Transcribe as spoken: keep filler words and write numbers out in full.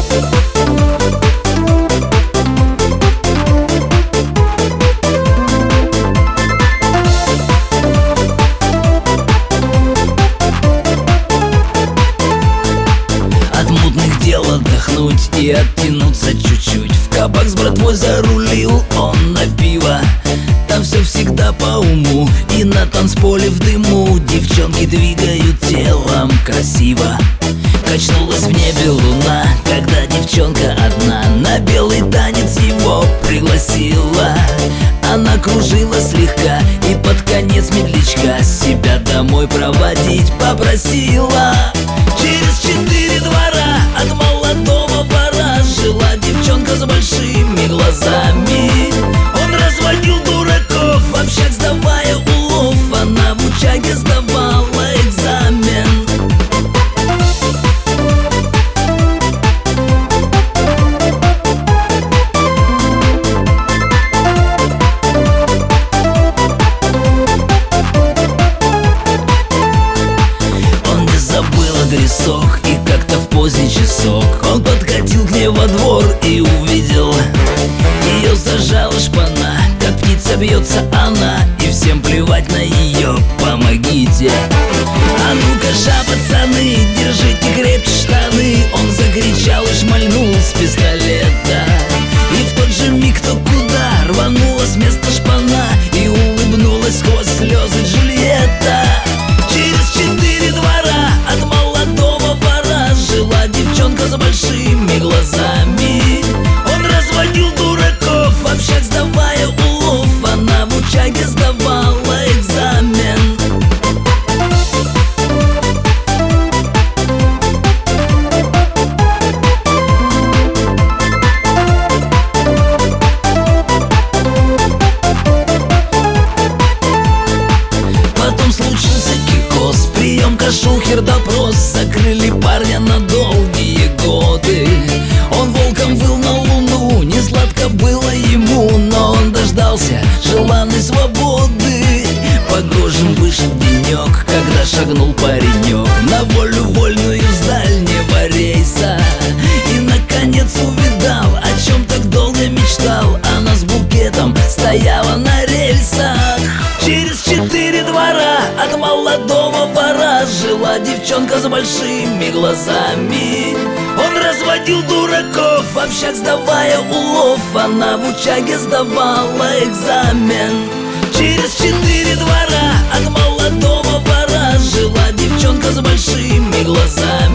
Дел отдохнуть и оттянуться чуть-чуть. В кабак с братвой зарулил он на пиво. Там все всегда по уму, и на танцполе в дыму девчонки двигают телом красиво. Качнулась в небе луна, когда девчонка одна на белый танец его пригласила. Она кружила слегка и под конец медлячка себя домой проводить попросила. Через четыре двора от молодого вора жила девчонка с большими глазами. Он разводил дураков, в общак сдавая улов. Она в учаге сдавала экзамен. Адресок, и как-то в поздний часок он подкатил к ней во двор и увидел ее зажала шпана, как птица бьется она, и всем плевать на ее, помогите. А ну-ка, ша, пацаны, держите крепче штаны. Он закричал и шмальнул с пистолета, и в тот же миг кто куда рванула с места шпана, и улыбнулась сквозь слезы Джульетта. Через четыре двора от молодого вора жила девчонка с большими глазами. Он разводил дураков, в общак сдавая улов. Она в учаге сдавала экзамен. Потом случился кикос, приемка, шухер, допрос. Закрыли парня на долгие годы. Он волком выл на луну, не сладко было ему, но он дождался желанной свободы. Погожим вышел денек, когда шагнул паренек на волю вольную с дальнего рейса. И наконец увидал, о чем так долго мечтал. Она с букетом стояла на рельсах. Через четыре двора от молодого вора жила девчонка с большими глазами. Он разводил дураков, в общак сдавая улов. Она в учаге сдавала экзамен. Через четыре двора от молодого вора жила девчонка с большими глазами.